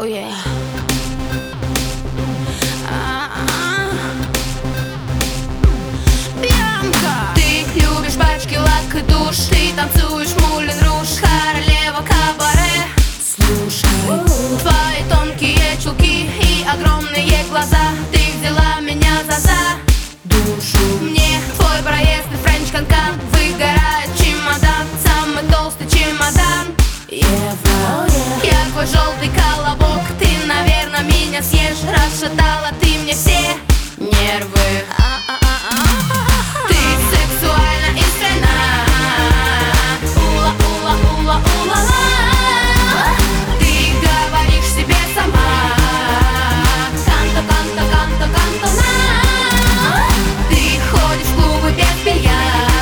Oh yeah. Бьянка. Ты любишь пачки, лак и душ. Ты танцуешь Мулен Руж, королева кабаре. Слушай, твои тонкие чулки и огромные глаза. Ты взяла меня за душу. Мне твой проезд и френч канкан. Выгорает чемодан, самый толстый чемодан. Ева, я твой желтый колобок. Ты, наверное, меня съешь. Расшатала ты мне все нервы. Ты сексуальна и стройна. Ула-ула-ула-ула-ла. Ты говоришь себе сама. Канто, канто, канто, канто, на. Ты ходишь в клубы без белья.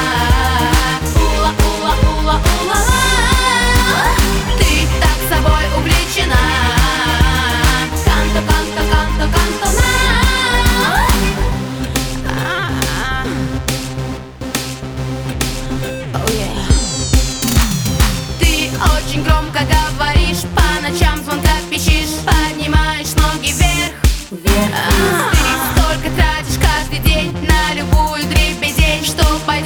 Ула-ула-ула-ула-ла. Ты так собой увлечена. Канто, канто, канто, канто, на. Ты очень громко говоришь, по ночам в звонках пищишь, поднимаешь ноги вверх. Ты столько тратишь каждый день на любую дребедень, что пойдет